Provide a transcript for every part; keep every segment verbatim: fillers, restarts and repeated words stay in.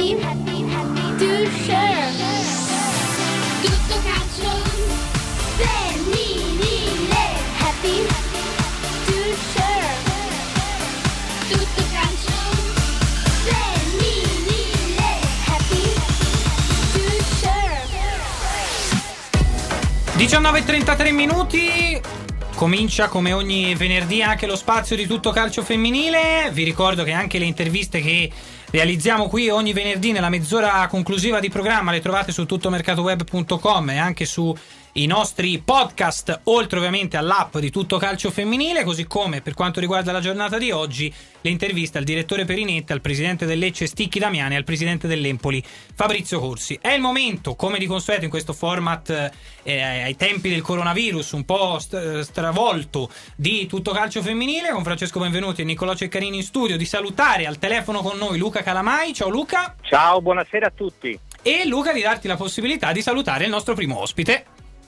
happy, happy, happy to share. Tutto calcio femminile, happy to share. Tutto calcio femminile, happy to share. diciannove e trentatré minuti. Comincia come ogni venerdì anche lo spazio di Tutto Calcio Femminile. Vi ricordo che anche le interviste che realizziamo qui ogni venerdì nella mezz'ora conclusiva di programma le trovate su tuttomercatoweb punto com e anche su i nostri podcast, oltre ovviamente all'app di Tutto Calcio Femminile, così come per quanto riguarda la giornata di oggi le interviste al direttore Perinetti, al presidente del Lecce Sticchi Damiani e al presidente dell'Empoli Fabrizio Corsi. È il momento, come di consueto in questo format eh, ai tempi del coronavirus un po' st- stravolto, di Tutto Calcio Femminile, con Francesco Benvenuti e Niccolò Ceccarini in studio, di salutare al telefono con noi Luca Calamai. Ciao Luca. Ciao, buonasera a tutti. E Luca, di darti la possibilità di salutare il nostro primo ospite.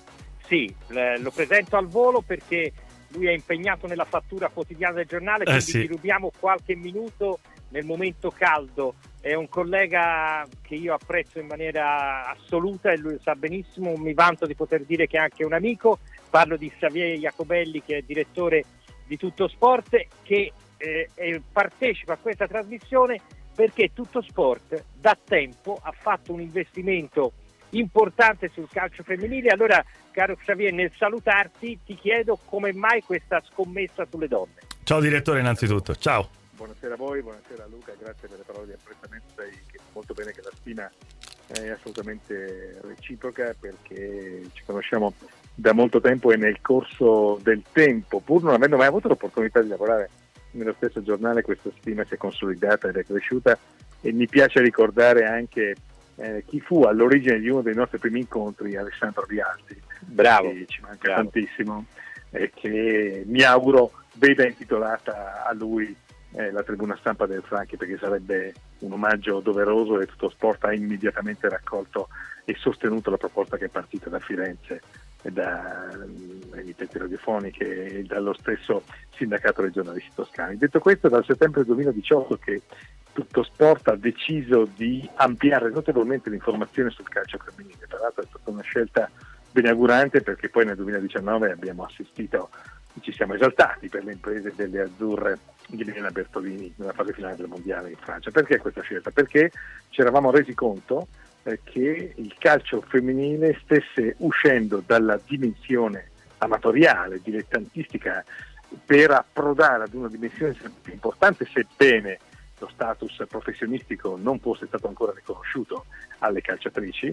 Sì, lo presento al volo perché lui è impegnato nella fattura quotidiana del giornale, quindi eh sì. gli rubiamo qualche minuto nel momento caldo. È un collega che io apprezzo in maniera assoluta e lui lo sa benissimo, mi vanto di poter dire che è anche un amico. Parlo di Xavier Jacobelli, che è direttore di Tutto Sport, che eh, eh, partecipa a questa trasmissione perché Tutto Sport da tempo ha fatto un investimento importante sul calcio femminile. Allora, caro Xavier, nel salutarti ti chiedo come mai questa scommessa sulle donne. Ciao direttore, innanzitutto, ciao. Buonasera a voi, buonasera a Luca, grazie per le parole di apprezzamento. Sai che molto bene che la stima è assolutamente reciproca, perché ci conosciamo da molto tempo e nel corso del tempo, pur non avendo mai avuto l'opportunità di lavorare nello stesso giornale, questa stima si è consolidata ed è cresciuta, e mi piace ricordare anche Eh, chi fu all'origine di uno dei nostri primi incontri, Alessandro Rialti. Bravo, che ci manca bravo. tantissimo, e eh, che mi auguro veda intitolata a lui eh, la tribuna stampa del Franchi, perché sarebbe un omaggio doveroso, e Tutto Sport ha immediatamente raccolto e sostenuto la proposta che è partita da Firenze e da eh, emittenti radiofoniche e dallo stesso sindacato dei giornalisti toscani. Detto questo, dal settembre duemiladiciotto che Tutto Sport ha deciso di ampliare notevolmente l'informazione sul calcio femminile. Tra l'altro è stata una scelta beneaugurante, perché poi nel duemiladiciannove abbiamo assistito, ci siamo esaltati per le imprese delle azzurre di Elena Bertolini nella fase finale del mondiale in Francia. Perché questa scelta? Perché ci eravamo resi conto eh, che il calcio femminile stesse uscendo dalla dimensione amatoriale, dilettantistica, per approdare ad una dimensione sempre più importante, sebbene lo status professionistico non fosse stato ancora riconosciuto alle calciatrici,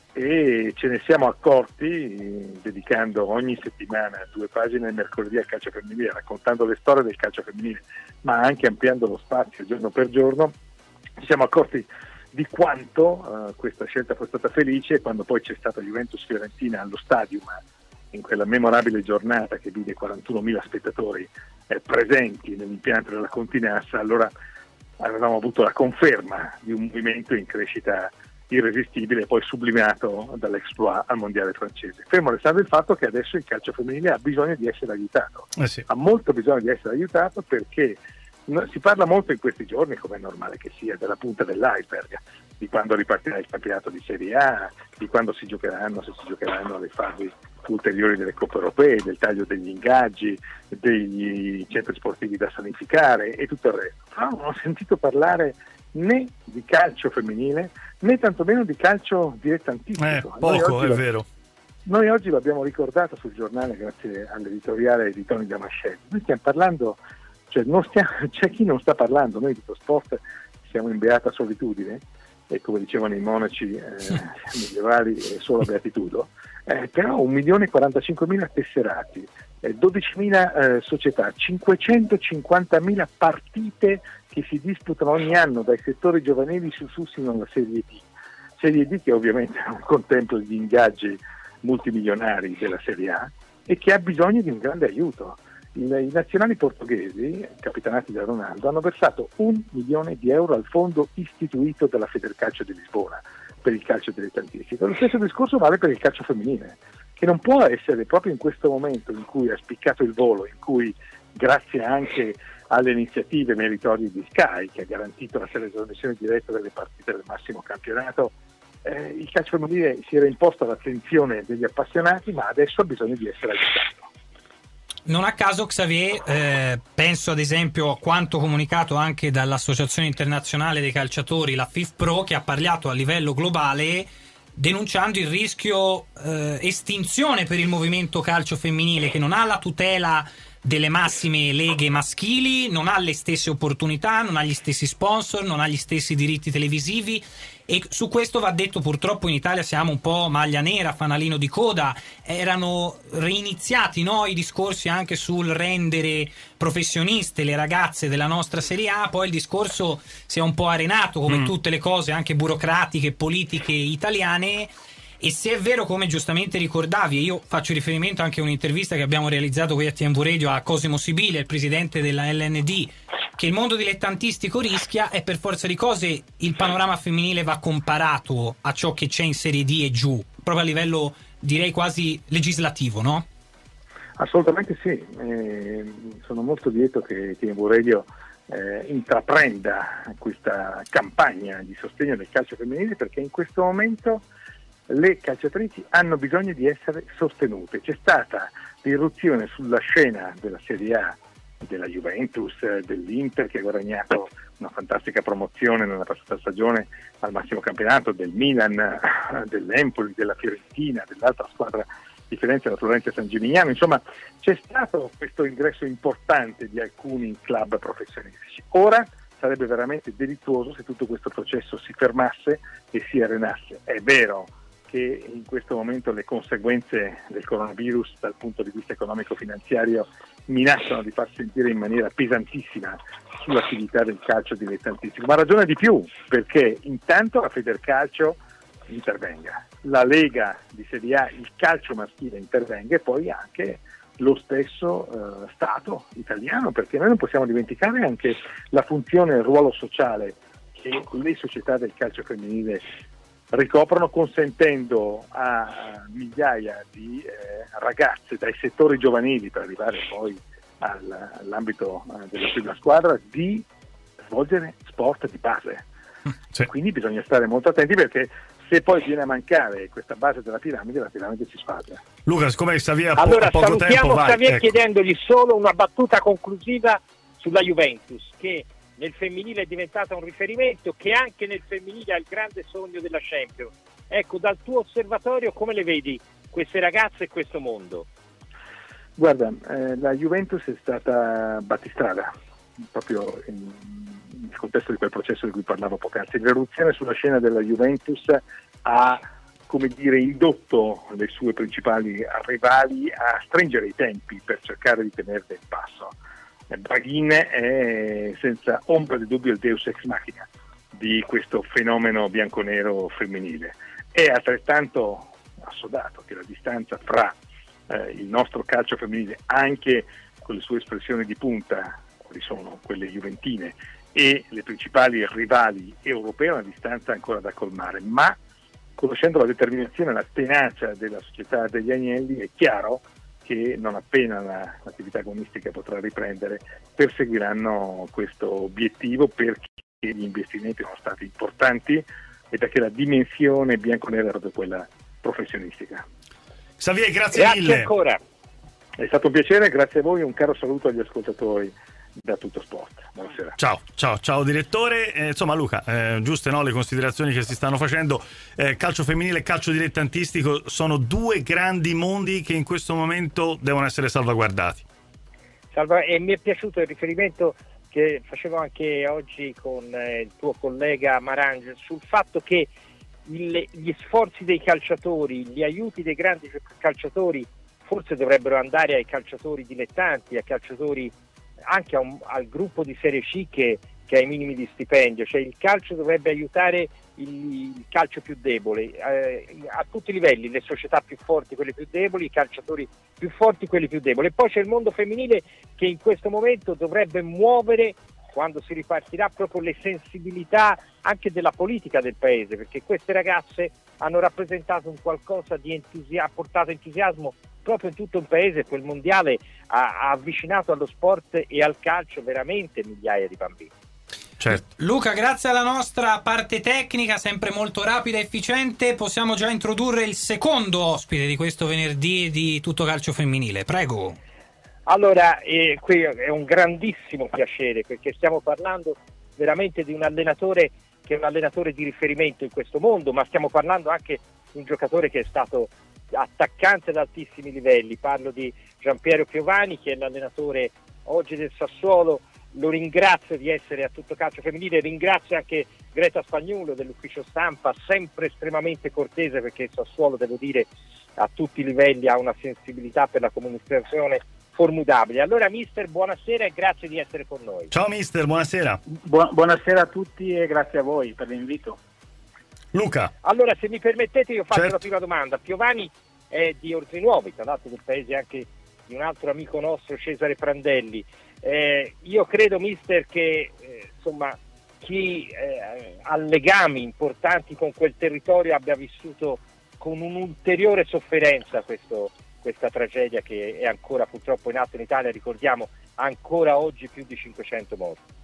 e ce ne siamo accorti dedicando ogni settimana due pagine il mercoledì al calcio femminile, raccontando le storie del calcio femminile, ma anche ampliando lo spazio giorno per giorno. Ci siamo accorti di quanto uh, questa scelta fosse stata felice, quando poi c'è stata Juventus-Fiorentina allo Stadium, in quella memorabile giornata che vide quarantunomila spettatori eh, presenti nell'impianto della Continassa. Allora avevamo avuto la conferma di un movimento in crescita irresistibile, poi sublimato dall'exploit al mondiale francese. Fermo restando il fatto che adesso il calcio femminile ha bisogno di essere aiutato, Eh sì. ha molto bisogno di essere aiutato, perché si parla molto in questi giorni, come è normale che sia, della punta dell'iceberg, di quando ripartirà il campionato di Serie A, di quando si giocheranno, se si giocheranno le fasi ulteriori delle coppe europee, del taglio degli ingaggi, degli centri sportivi da sanificare e tutto il resto. Però non ho sentito parlare né di calcio femminile né tantomeno di calcio dilettantistico. Eh, Noi poco, oggi è lo- vero. Noi oggi l'abbiamo ricordato sul giornale grazie all'editoriale di Tony Damascelli. Noi stiamo parlando, cioè non stiamo, c'è chi non sta parlando, noi di Tutto Sport siamo in beata solitudine, e come dicevano i monaci eh, medievali, è solo beatitudo, eh, però un milione e quarantacinquemila tesserati, eh, dodicimila eh, società, cinquecentocinquantamila partite che si disputano ogni anno dai settori giovanili su su sino alla Serie D. Serie D che ovviamente non contempla gli ingaggi multimilionari della Serie A e che ha bisogno di un grande aiuto. Il, I nazionali portoghesi, capitanati da Ronaldo, hanno versato un milione di euro al fondo istituito dalla Federcalcio di Lisbona per il calcio dilettantistico. Lo stesso discorso vale per il calcio femminile, che non può essere, proprio in questo momento in cui ha spiccato il volo, in cui grazie anche alle iniziative meritorie di Sky, che ha garantito la trasmissione diretta delle partite del massimo campionato, eh, il calcio femminile si era imposto all'attenzione degli appassionati, ma adesso ha bisogno di essere aiutato. Non a caso, Xavier, eh, penso ad esempio a quanto comunicato anche dall'Associazione Internazionale dei Calciatori, la FIFPro, che ha parlato a livello globale denunciando il rischio eh, estinzione per il movimento calcio femminile, che non ha la tutela delle massime leghe maschili, non ha le stesse opportunità, non ha gli stessi sponsor, non ha gli stessi diritti televisivi, e su questo va detto, purtroppo in Italia siamo un po' maglia nera, fanalino di coda. Erano reiniziati no, i discorsi anche sul rendere professioniste le ragazze della nostra Serie A, poi il discorso si è un po' arenato, come mm. tutte le cose anche burocratiche, politiche italiane. E se è vero, come giustamente ricordavi, e io faccio riferimento anche a un'intervista che abbiamo realizzato qui a T M V Radio a Cosimo Sibile, il presidente della L N D, che il mondo dilettantistico rischia, e per forza di cose il panorama femminile va comparato a ciò che c'è in Serie D e giù, proprio a livello direi quasi legislativo, no? Assolutamente sì, eh, sono molto lieto che T M V Radio eh, intraprenda questa campagna di sostegno del calcio femminile, perché in questo momento le calciatrici hanno bisogno di essere sostenute. C'è stata l'irruzione sulla scena della Serie A della Juventus, dell'Inter, che ha guadagnato una fantastica promozione nella passata stagione al massimo campionato, del Milan, dell'Empoli, della Fiorentina, dell'altra squadra di Firenze, la Florenza San Gimignano. Insomma, c'è stato questo ingresso importante di alcuni club professionistici. Ora sarebbe veramente delittuoso se tutto questo processo si fermasse e si arenasse. È vero che in questo momento le conseguenze del coronavirus dal punto di vista economico-finanziario minacciano di far sentire in maniera pesantissima sull'attività del calcio dilettantistico, ma ragiona di più, perché intanto la Federcalcio intervenga, la Lega di Serie A, il calcio maschile intervenga, e poi anche lo stesso eh, Stato italiano, perché noi non possiamo dimenticare anche la funzione e il ruolo sociale che le società del calcio femminile ricoprono, consentendo a migliaia di eh, ragazze dai settori giovanili per arrivare poi al, all'ambito eh, della prima squadra di svolgere sport di base. Sì. Quindi bisogna stare molto attenti, perché se poi viene a mancare questa base della piramide, la piramide si sfalda. Luca, siccome Xavier ha po- allora, poco salutiamo tempo, vai, Xavier, ecco. chiedendogli solo una battuta conclusiva sulla Juventus, che nel femminile è diventata un riferimento, che anche nel femminile ha il grande sogno della Champions. Ecco, dal tuo osservatorio come le vedi queste ragazze e questo mondo? Guarda, eh, la Juventus è stata battistrada proprio in, nel contesto di quel processo di cui parlavo poc'anzi. L'irruzione sulla scena della Juventus ha, come dire, indotto le sue principali rivali a stringere i tempi per cercare di tenerle in passo. Braghin è senza ombra di dubbio il deus ex machina di questo fenomeno bianconero femminile. È altrettanto assodato che la distanza fra eh, il nostro calcio femminile, anche con le sue espressioni di punta, quali sono quelle juventine, e le principali rivali europee, è una distanza ancora da colmare, ma conoscendo la determinazione e la tenacia della società degli Agnelli è chiaro che non appena la, l'attività agonistica potrà riprendere, perseguiranno questo obiettivo, perché gli investimenti sono stati importanti e perché la dimensione bianconera è proprio quella professionistica. Xavier, grazie, grazie mille. ancora. È stato un piacere, grazie a voi, un caro saluto agli ascoltatori da Tutto Sport. Buonasera. Ciao, ciao, ciao direttore. Eh, insomma Luca, eh, giuste no, le considerazioni che si stanno facendo. Eh, calcio femminile e calcio dilettantistico sono due grandi mondi che in questo momento devono essere salvaguardati. Salva, e mi è piaciuto il riferimento che facevo anche oggi con eh, il tuo collega Marange sul fatto che il, gli sforzi dei calciatori, gli aiuti dei grandi calciatori forse dovrebbero andare ai calciatori dilettanti, ai calciatori, anche a un, al gruppo di Serie C che, che ha i minimi di stipendio. Cioè il calcio dovrebbe aiutare il, il calcio più debole eh, a tutti i livelli, le società più forti quelle più deboli, i calciatori più forti quelli più deboli. E poi c'è il mondo femminile che in questo momento dovrebbe muovere, quando si ripartirà, proprio le sensibilità anche della politica del paese, perché queste ragazze hanno rappresentato un qualcosa di entusiasmo, ha portato entusiasmo proprio in tutto un paese quel mondiale ha, ha avvicinato allo sport e al calcio veramente migliaia di bambini. Certo. Luca, grazie alla nostra parte tecnica, sempre molto rapida e efficiente, possiamo già introdurre il secondo ospite di questo venerdì di Tutto Calcio Femminile. Prego. Allora, eh, qui è un grandissimo piacere, perché stiamo parlando veramente di un allenatore che è un allenatore di riferimento in questo mondo, ma stiamo parlando anche di un giocatore che è stato attaccante ad altissimi livelli. Parlo di Giampiero Piovani, che è l'allenatore oggi del Sassuolo. Lo ringrazio di essere a Tutto Calcio Femminile, ringrazio anche Greta Spagnuolo dell'ufficio stampa, sempre estremamente cortese, perché il Sassuolo, devo dire, a tutti i livelli ha una sensibilità per la comunicazione formidabile. Allora mister, buonasera e grazie di essere con noi. Ciao mister, buonasera. Bu- buonasera a tutti e grazie a voi per l'invito. Luca. Allora, se mi permettete, io faccio Certo. la prima domanda. Piovani è di Orzinuovi, tra l'altro del paese anche di un altro amico nostro, Cesare Prandelli. Eh, io credo, mister, che eh, insomma chi eh, ha legami importanti con quel territorio abbia vissuto con un'ulteriore sofferenza questo, questa tragedia che è ancora purtroppo in atto in Italia. Ricordiamo ancora oggi più di cinquecento morti.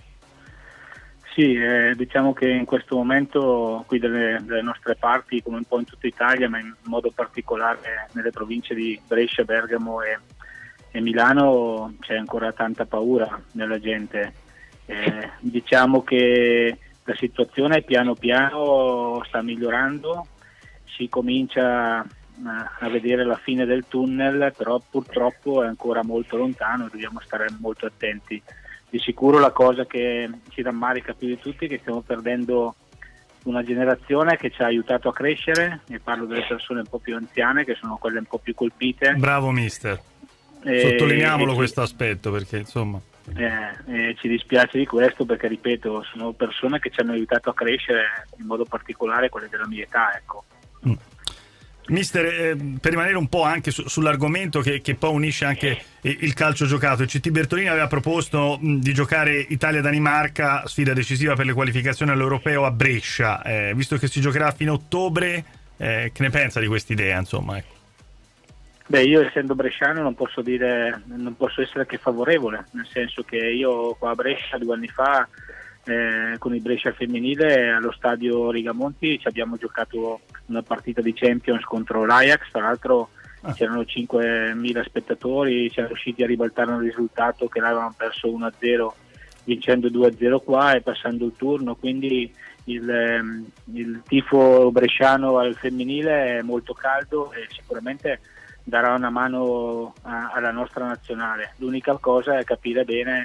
Sì, eh, diciamo che in questo momento qui delle, delle nostre parti, come un po' in tutta Italia, ma in modo particolare nelle province di Brescia, Bergamo e, e Milano, c'è ancora tanta paura nella gente. Eh, diciamo che la situazione piano piano sta migliorando, si comincia a, a vedere la fine del tunnel, però purtroppo è ancora molto lontano e dobbiamo stare molto attenti. Di sicuro la cosa che ci rammarica più di tutti è che stiamo perdendo una generazione che ci ha aiutato a crescere, e parlo delle persone un po' più anziane, che sono quelle un po' più colpite. Bravo mister. E, Sottolineiamolo e questo ci, aspetto, perché insomma eh, e ci dispiace di questo, perché ripeto, sono persone che ci hanno aiutato a crescere, in modo particolare quelle della mia età, ecco. mm. Mister, eh, per rimanere un po' anche su, sull'argomento che, che poi unisce anche il calcio giocato, il C T Bertolini aveva proposto mh, di giocare Italia-Danimarca, sfida decisiva per le qualificazioni all'Europeo a Brescia, eh, visto che si giocherà a fine ottobre, eh, che ne pensa di quest'idea, insomma? Ecco. Beh, io essendo bresciano non posso dire, non posso essere che favorevole, nel senso che io qua a Brescia due anni fa eh, con il Brescia femminile allo stadio Rigamonti ci abbiamo giocato una partita di Champions contro l'Ajax, tra l'altro ah. c'erano cinquemila spettatori, siamo riusciti a ribaltare un risultato che l'avevamo perso uno a zero vincendo due a zero qua e passando il turno, quindi il, il tifo bresciano al femminile è molto caldo e sicuramente darà una mano a, alla nostra nazionale. L'unica cosa è capire bene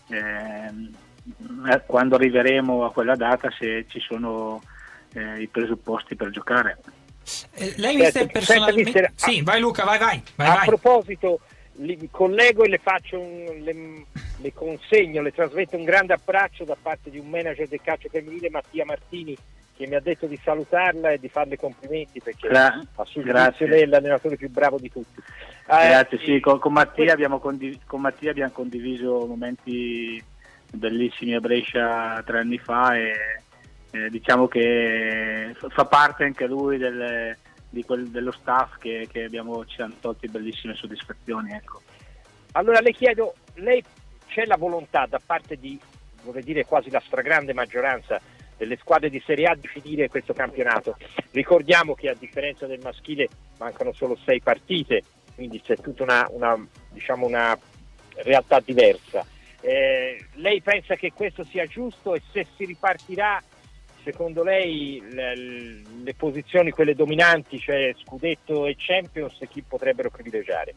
eh, quando arriveremo a quella data se ci sono eh, i presupposti per giocare. Eh, lei mister Certo, personalmente senta, mister, sì, vai Luca, vai vai, vai, a vai. proposito, li collego e le faccio un, le, le consegno, le trasmetto un grande abbraccio da parte di un manager del calcio femminile, Mattia Martini, che mi ha detto di salutarla e di farle complimenti, perché Gra- a sul giudizio lei è l'allenatore più bravo di tutti. Eh, Grazie, sì, con, con, Mattia abbiamo condiv- con Mattia abbiamo condiviso momenti bellissimi a Brescia tre anni fa e eh, diciamo che fa parte anche lui del, di quel, dello staff che, che abbiamo, ci hanno tolto bellissime soddisfazioni, ecco. Allora le chiedo, lei c'è la volontà da parte di, vorrei dire quasi la stragrande maggioranza delle squadre di Serie A di finire questo campionato? Ricordiamo che a differenza del maschile mancano solo sei partite, quindi c'è tutta una, una, diciamo una realtà diversa. Eh, lei pensa che questo sia giusto, e se si ripartirà, secondo lei le, le posizioni quelle dominanti, cioè Scudetto e Champions, chi potrebbero privilegiare?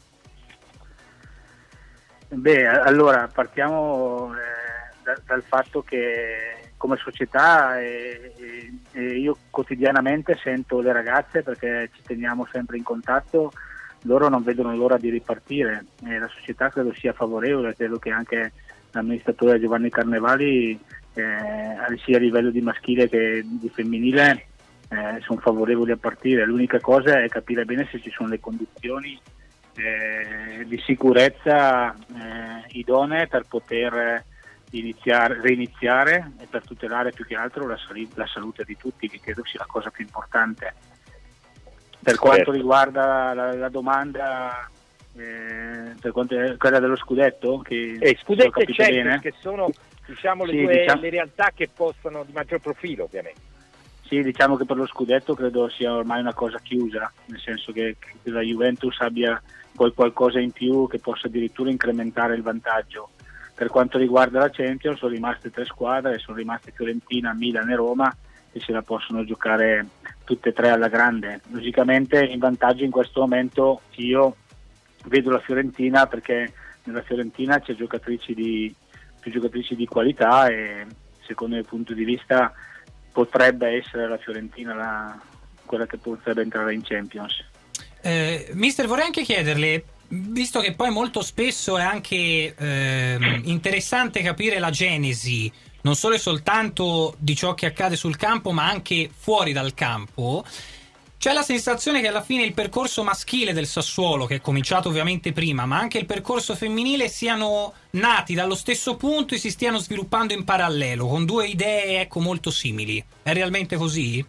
Beh, allora partiamo eh, da, dal fatto che come società e, e, e io quotidianamente sento le ragazze, perché ci teniamo sempre in contatto, loro non vedono l'ora di ripartire e la società credo sia favorevole, credo che anche l'amministratore Giovanni Carnevali eh, sia a livello di maschile che di femminile eh, sono favorevoli a partire. L'unica cosa è capire bene se ci sono le condizioni eh, di sicurezza eh, idonee per poter iniziare, reiniziare e per tutelare più che altro la, sali- la salute di tutti, che credo sia la cosa più importante. Per quanto Certo. riguarda la, la domanda, eh, per quanto, quella dello scudetto, che E se ho Scudetto e capito bene, Champions, che sono diciamo le Sì, due diciamo- le realtà che possono di maggior profilo, ovviamente. sì, diciamo che per lo scudetto credo sia ormai una cosa chiusa, nel senso che, che la Juventus abbia poi qualcosa in più che possa addirittura incrementare il vantaggio. Per quanto riguarda la Champions sono rimaste tre squadre, sono rimaste Fiorentina, Milan e Roma, che se la possono giocare tutte e tre alla grande. Logicamente in vantaggio in questo momento io vedo la Fiorentina, perché nella Fiorentina c'è giocatrici di, più giocatrici di qualità e secondo il mio punto di vista potrebbe essere la Fiorentina la, quella che potrebbe entrare in Champions. Eh, mister, vorrei anche chiederle, visto che poi molto spesso è anche ehm, interessante capire la genesi non solo e soltanto di ciò che accade sul campo, ma anche fuori dal campo, c'è la sensazione che alla fine il percorso maschile del Sassuolo, che è cominciato ovviamente prima, ma anche il percorso femminile siano nati dallo stesso punto e si stiano sviluppando in parallelo, con due idee ecco molto simili. È realmente così?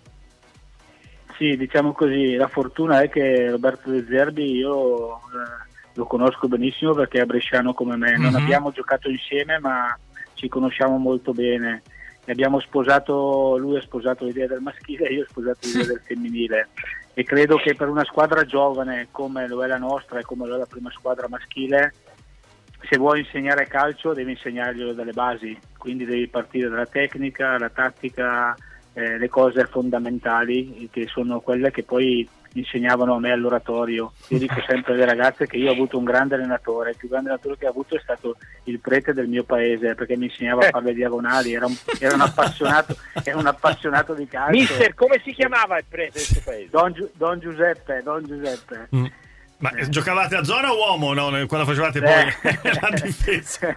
Sì, diciamo così, la fortuna è che Roberto De Zerbi io eh, lo conosco benissimo perché è bresciano come me, non Mhm. abbiamo giocato insieme ma ci conosciamo molto bene e abbiamo sposato, lui ha sposato l'idea del maschile e io ho sposato l'idea del femminile e credo che per una squadra giovane come lo è la nostra e come lo è la prima squadra maschile, se vuoi insegnare calcio devi insegnarglielo dalle basi, quindi devi partire dalla tecnica, la tattica, eh, le cose fondamentali che sono quelle che poi insegnavano a me all'oratorio. Io dico sempre alle ragazze che io ho avuto un grande allenatore, il più grande allenatore che ho avuto è stato il prete del mio paese perché mi insegnava a fare le diagonali, era un, era un appassionato era un appassionato di calcio. Mister, come si chiamava il prete del suo paese? Don, Giu- Don Giuseppe, Don Giuseppe. Mm. Ma eh, giocavate a zona o uomo no? Quando facevate Eh. poi la difesa?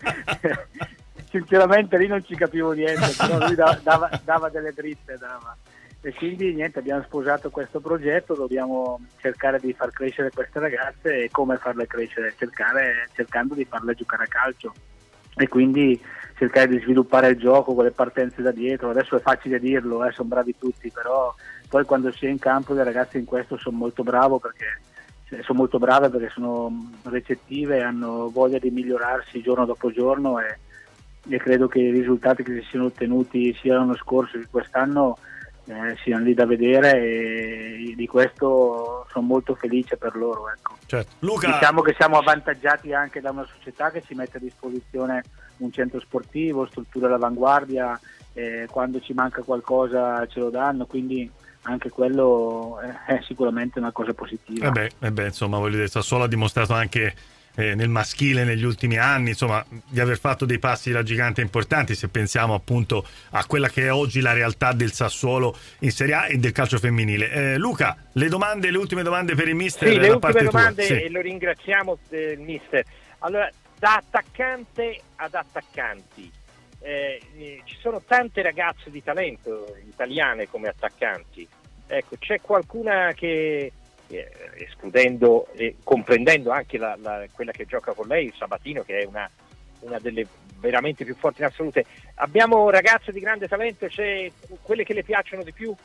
Sinceramente lì non ci capivo niente, però lui da- dava, dava delle dritte, dava. E quindi niente, abbiamo sposato questo progetto, dobbiamo cercare di far crescere queste ragazze e come farle crescere? Cercare, cercando di farle giocare a calcio e quindi cercare di sviluppare il gioco con le partenze da dietro. Adesso è facile dirlo, eh, sono bravi tutti, però poi quando si è in campo le ragazze in questo sono molto bravo perché sono molto brave perché sono recettive, hanno voglia di migliorarsi giorno dopo giorno e, e credo che i risultati che si siano ottenuti sia l'anno scorso che quest'anno eh, siano lì da vedere e di questo sono molto felice per loro, ecco. Certo. Luca, Diciamo che siamo avvantaggiati anche da una società che ci mette a disposizione un centro sportivo, strutture all'avanguardia, eh, quando ci manca qualcosa ce lo danno, quindi anche quello è sicuramente una cosa positiva. eh beh, eh beh, insomma, voglio dire, Sassuolo ha dimostrato anche eh, nel maschile negli ultimi anni, insomma, di aver fatto dei passi da gigante importanti, se pensiamo appunto a quella che è oggi la realtà del Sassuolo in Serie A e del calcio femminile. Eh, Luca, le domande, le ultime domande per il mister Sì, le da ultime parte domande tua. Sì. e lo ringraziamo del mister. Allora, da attaccante ad attaccanti, eh, eh, ci sono tante ragazze di talento italiane come attaccanti. Ecco, c'è qualcuna che, eh, escludendo e comprendendo anche la, la, quella che gioca con lei, Sabatino, che è una, una delle veramente più forti in assoluto, abbiamo ragazze di grande talento, c'è quelle che le piacciono di più?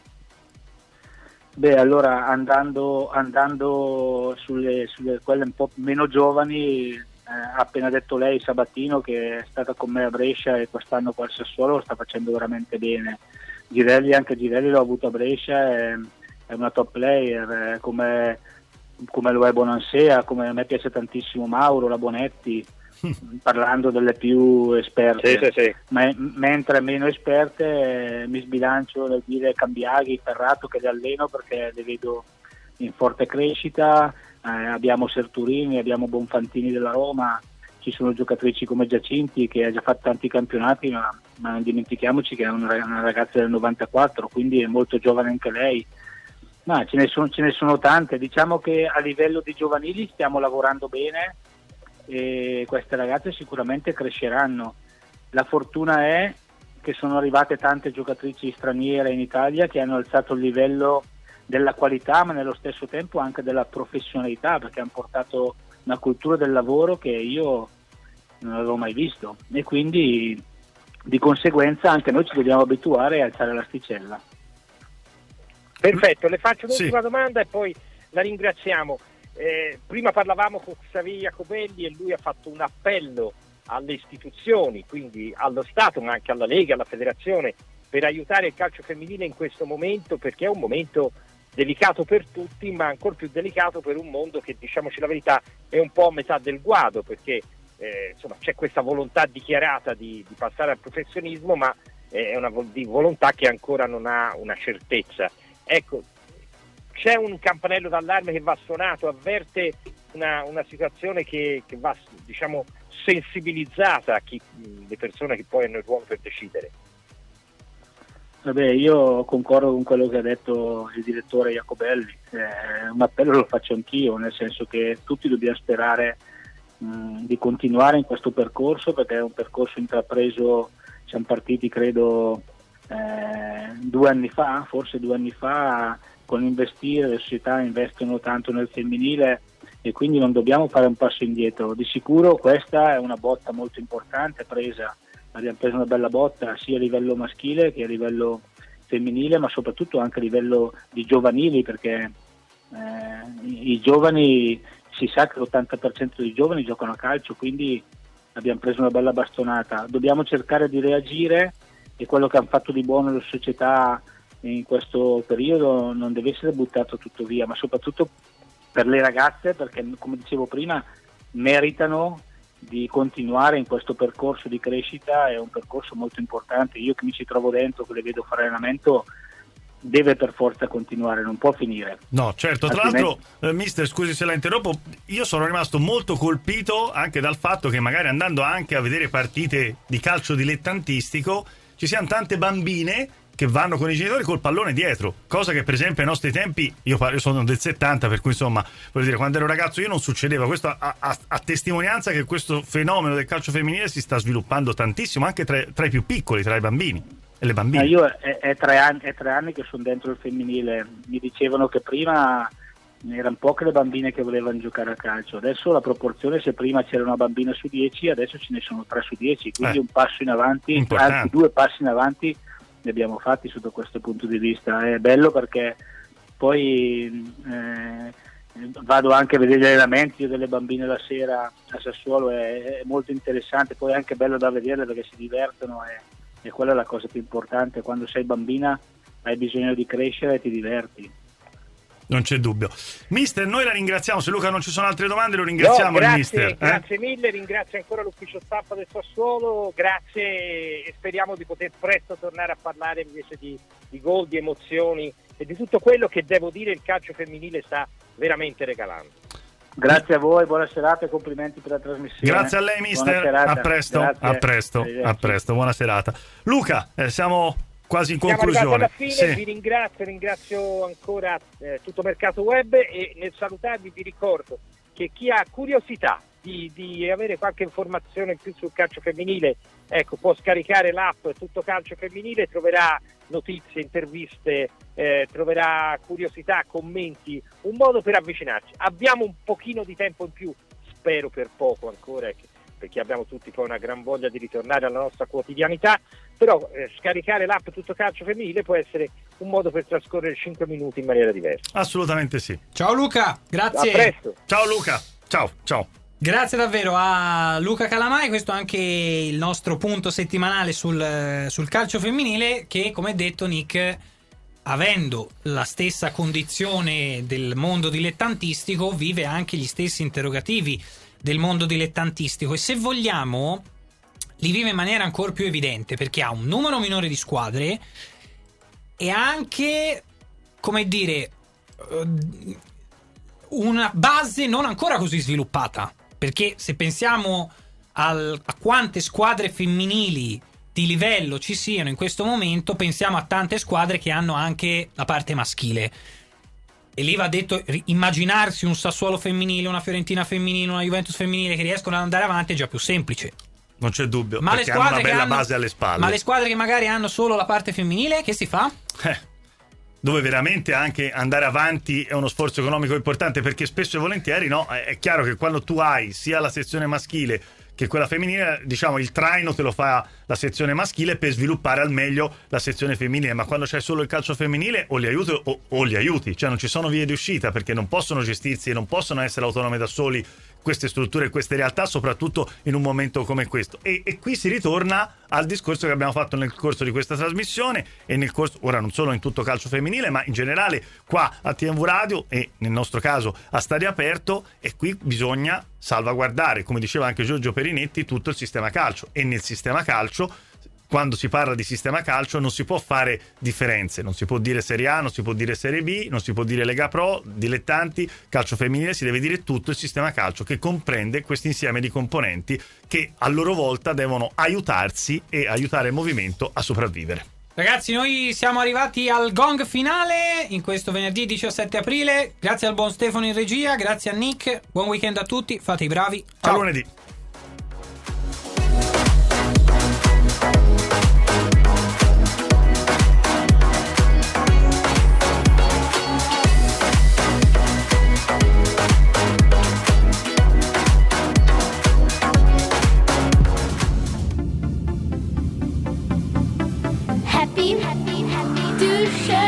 Beh, allora andando, andando sulle, sulle quelle un po' meno giovani, eh, ha appena detto lei Sabatino che è stata con me a Brescia e quest'anno qua al Sassuolo lo sta facendo veramente bene. Girelli, anche Girelli l'ho avuto a Brescia, è, è una top player, è come, come lo è Bonansea, come a me piace tantissimo Mauro, la Bonetti, parlando delle più esperte. Sì, sì, sì. Ma, mentre meno esperte eh, mi sbilancio nel dire Cambiaghi, Ferrato che li alleno perché li vedo in forte crescita, eh, abbiamo Serturini, abbiamo Bonfantini della Roma, ci sono giocatrici come Giacinti che ha già fatto tanti campionati, ma, ma non dimentichiamoci che è una, una ragazza del novantaquattro, quindi è molto giovane anche lei. Ma ce ne sono, ce ne sono tante, diciamo che a livello di giovanili stiamo lavorando bene e queste ragazze sicuramente cresceranno. La fortuna è che sono arrivate tante giocatrici straniere in Italia che hanno alzato il livello della qualità ma nello stesso tempo anche della professionalità, perché hanno portato una cultura del lavoro che io non avevo mai visto e quindi di conseguenza anche noi ci dobbiamo abituare e alzare l'asticella. Perfetto, le faccio l'ultima Sì. domanda e poi la ringraziamo. Eh, prima parlavamo con Xavier Jacobelli e lui ha fatto un appello alle istituzioni, quindi allo Stato, ma anche alla Lega, alla Federazione, per aiutare il calcio femminile in questo momento, perché è un momento delicato per tutti, ma ancora più delicato per un mondo che, diciamoci la verità, è un po' a metà del guado, perché eh, insomma c'è questa volontà dichiarata di, di passare al professionismo, ma eh, è una vol- di volontà che ancora non ha una certezza. Ecco, c'è un campanello d'allarme che va suonato, avverte una, una situazione che, che va, diciamo, sensibilizzata a chi, le persone che poi hanno il ruolo per decidere. Vabbè, io concordo con quello che ha detto il direttore Jacobelli, eh, un appello lo faccio anch'io, nel senso che tutti dobbiamo sperare mh, di continuare in questo percorso, perché è un percorso intrapreso, siamo partiti credo eh, due anni fa, forse due anni fa, con investire, le società investono tanto nel femminile e quindi non dobbiamo fare un passo indietro. Di sicuro questa è una botta molto importante presa. Abbiamo preso una bella botta sia a livello maschile che a livello femminile, ma soprattutto anche a livello di giovanili, perché eh, i, i giovani, si sa che l'ottanta per cento dei giovani giocano a calcio, quindi abbiamo preso una bella bastonata. Dobbiamo cercare di reagire e quello che hanno fatto di buono le società in questo periodo non deve essere buttato tutto via, ma soprattutto per le ragazze, perché come dicevo prima meritano di continuare in questo percorso di crescita. È un percorso molto importante. Io che mi ci trovo dentro, che le vedo fare allenamento, deve per forza continuare, non può finire. No, certo. Tra Altrimenti... l'altro, eh, mister, scusi se la interrompo, io sono rimasto molto colpito anche dal fatto che magari andando anche a vedere partite di calcio dilettantistico ci siano tante bambine che vanno con i genitori col pallone dietro, cosa che per esempio ai nostri tempi, io, io sono del settanta, per cui insomma, voglio dire, quando ero ragazzo io non succedeva. Questo a, a, a testimonianza che questo fenomeno del calcio femminile si sta sviluppando tantissimo anche tra, tra i più piccoli, tra i bambini e le bambine. Ma io è, è, tre anni, è tre anni che sono dentro il femminile, mi dicevano che prima erano poche le bambine che volevano giocare a calcio, adesso la proporzione, se prima c'era una bambina su dieci, adesso ce ne sono tre su dieci, quindi eh, un passo in avanti, importante. anzi due passi in avanti li abbiamo fatti sotto questo punto di vista. È bello perché poi eh, vado anche a vedere gli allenamenti delle bambine la sera a Sassuolo, è, è molto interessante, poi è anche bello da vedere perché si divertono e, e quella è la cosa più importante. Quando sei bambina hai bisogno di crescere e ti diverti. Non c'è dubbio. Mister, noi la ringraziamo. Se Luca non ci sono altre domande, lo ringraziamo. No, grazie, il mister. Eh? Grazie mille, ringrazio ancora l'ufficio stampa del Sassuolo, grazie e speriamo di poter presto tornare a parlare invece di, di gol, di emozioni e di tutto quello che, devo dire, il calcio femminile sta veramente regalando. Grazie a voi, buona serata e complimenti per la trasmissione. Grazie a lei, mister. A presto, a presto, a presto. Buona serata. Luca, eh, siamo quasi in Siamo conclusione. arrivati alla fine, Sì. vi ringrazio, ringrazio ancora eh, tutto Mercato Web e nel salutarvi vi ricordo che chi ha curiosità di, di avere qualche informazione in più sul calcio femminile, ecco, può scaricare l'app Tutto Calcio Femminile, troverà notizie, interviste, eh, troverà curiosità, commenti, un modo per avvicinarci. Abbiamo un pochino di tempo in più, spero per poco ancora, perché abbiamo tutti poi una gran voglia di ritornare alla nostra quotidianità, però eh, scaricare l'app Tutto Calcio Femminile può essere un modo per trascorrere cinque minuti in maniera diversa. Assolutamente sì. Ciao Luca, grazie. A presto. Ciao Luca, ciao, ciao. Grazie davvero a Luca Calamai, questo è anche il nostro punto settimanale sul, sul calcio femminile che, come detto Nick, avendo la stessa condizione del mondo dilettantistico, vive anche gli stessi interrogativi del mondo dilettantistico e, se vogliamo, li vive in maniera ancora più evidente perché ha un numero minore di squadre e anche, come dire, una base non ancora così sviluppata, perché se pensiamo al, a quante squadre femminili di livello ci siano in questo momento, pensiamo a tante squadre che hanno anche la parte maschile. E lì va detto, immaginarsi un Sassuolo femminile, una Fiorentina femminile, una Juventus femminile che riescono ad andare avanti è già più semplice. Non c'è dubbio, Ma le perché hanno squadre una che bella hanno, base alle spalle. Ma le squadre che magari hanno solo la parte femminile, che si fa? Eh, dove veramente anche andare avanti è uno sforzo economico importante, perché spesso e volentieri, no, è chiaro che quando tu hai sia la sezione maschile che quella femminile, diciamo, il traino te lo fa la sezione maschile per sviluppare al meglio la sezione femminile, ma quando c'è solo il calcio femminile o li aiuti o, o li aiuti, cioè non ci sono vie di uscita, perché non possono gestirsi e non possono essere autonome da soli queste strutture e queste realtà, soprattutto in un momento come questo. E, e qui si ritorna al discorso che abbiamo fatto nel corso di questa trasmissione e nel corso, ora non solo in tutto calcio femminile, ma in generale qua a T M V Radio e nel nostro caso a Stadio Aperto, e qui bisogna salvaguardare, come diceva anche Giorgio Perinetti, tutto il sistema calcio. E nel sistema calcio, quando si parla di sistema calcio, non si può fare differenze, non si può dire Serie A, non si può dire Serie B, non si può dire Lega Pro, dilettanti, calcio femminile, si deve dire tutto il sistema calcio, che comprende questo insieme di componenti che a loro volta devono aiutarsi e aiutare il movimento a sopravvivere. Ragazzi, noi siamo arrivati al gong finale in questo venerdì diciassette aprile. Grazie al buon Stefano in regia, grazie a Nick, buon weekend a tutti, fate i bravi. Ciao. A lunedì. Happy, happy, happy to share.